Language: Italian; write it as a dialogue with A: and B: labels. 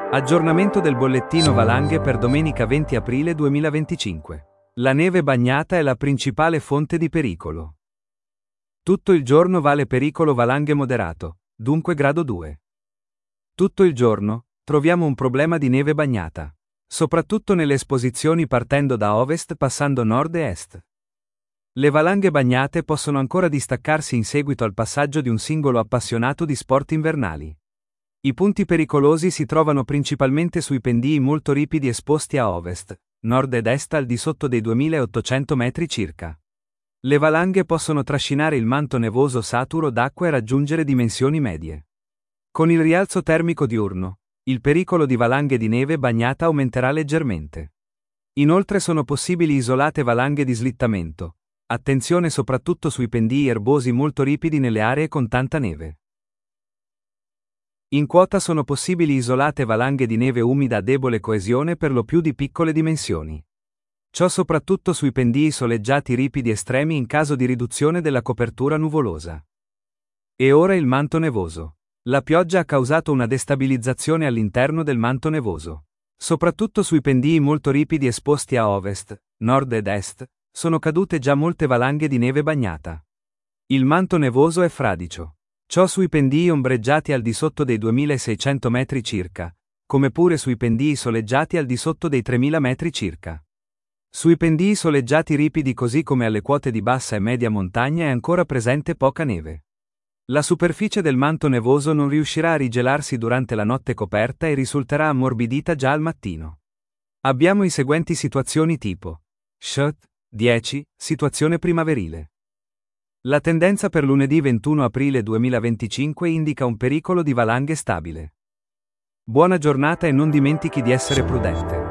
A: Aggiornamento del bollettino valanghe per domenica 20 aprile 2025. La neve bagnata è la principale fonte di pericolo. Tutto il giorno vale pericolo valanghe moderato, dunque grado 2. Tutto il giorno troviamo un problema di neve bagnata, soprattutto nelle esposizioni partendo da ovest passando nord e est. Le valanghe bagnate possono ancora distaccarsi in seguito al passaggio di un singolo appassionato di sport invernali. I punti pericolosi si trovano principalmente sui pendii molto ripidi esposti a ovest, nord ed est al di sotto dei 2800 metri circa. Le valanghe possono trascinare il manto nevoso saturo d'acqua e raggiungere dimensioni medie. Con il rialzo termico diurno, il pericolo di valanghe di neve bagnata aumenterà leggermente. Inoltre sono possibili isolate valanghe di slittamento. Attenzione soprattutto sui pendii erbosi molto ripidi nelle aree con tanta neve. In quota sono possibili isolate valanghe di neve umida a debole coesione per lo più di piccole dimensioni. Ciò soprattutto sui pendii soleggiati ripidi estremi in caso di riduzione della copertura nuvolosa. E ora il manto nevoso. La pioggia ha causato una destabilizzazione all'interno del manto nevoso. Soprattutto sui pendii molto ripidi esposti a ovest, nord ed est, sono cadute già molte valanghe di neve bagnata. Il manto nevoso è fradicio. Ciò sui pendii ombreggiati al di sotto dei 2600 metri circa, come pure sui pendii soleggiati al di sotto dei 3000 metri circa. Sui pendii soleggiati ripidi così come alle quote di bassa e media montagna è ancora presente poca neve. La superficie del manto nevoso non riuscirà a rigelarsi durante la notte coperta e risulterà ammorbidita già al mattino. Abbiamo i seguenti situazioni tipo: Shut, 10, situazione primaverile. La tendenza per lunedì 21 aprile 2025 indica un pericolo di valanghe stabile. Buona giornata e non dimentichi di essere prudente.